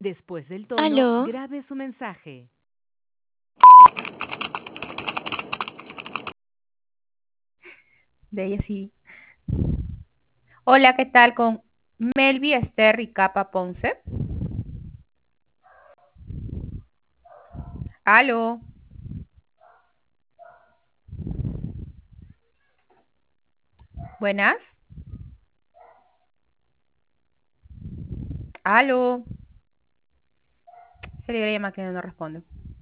Después del tono, Aló, grabe su mensaje. De ella sí. Hola, ¿qué tal? Con Melvi Esther y Capa Ponce. Aló. Buenas. Aló. Se le llama que no responde.